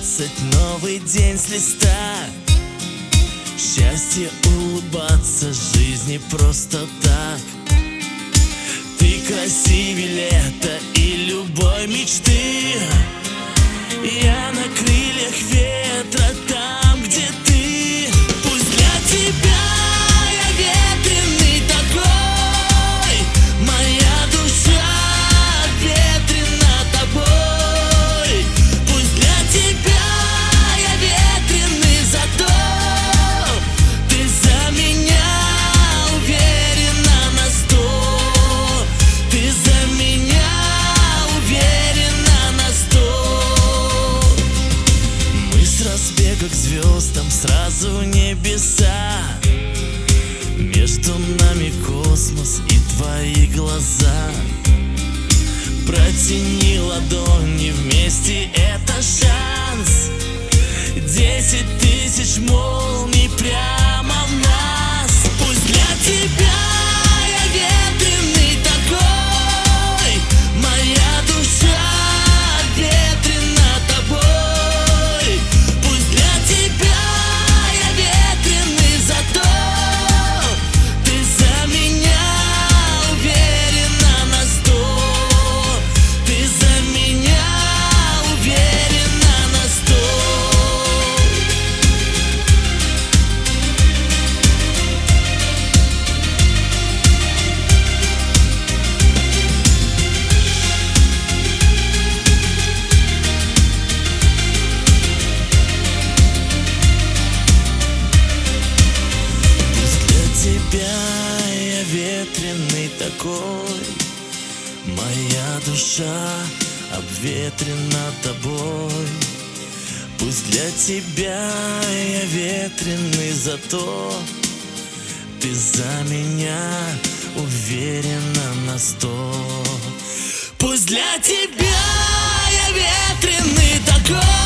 20, новый день с листа. Счастье улыбаться жизни просто так. Ты красивее лета и любой мечты. Я на крыльях ветра там, где ты. Пусть для тебя я ветреный такой, моя душа ветрена тобой. Пусть для тебя я ветреный, зато ты за меня уверена на 100. Ты за меня уверена на 100. Мы с разбега к звездам сразу небеса. Между нами космос и твои глаза. Протяни ладони вместе, это шанс. 10 тысяч молний прямо в нас. Пусть для тебя я ветреный такой, моя душа ветрена тобой. Пусть для тебя я ветреный, зато ты за меня уверена на 100. Ты за меня уверена на 100. Пусть для тебя я ветреный такой, моя душа обветрена тобой. Пусть для тебя я ветреный, зато ты за меня уверена на 100. Пусть для тебя я ветреный такой.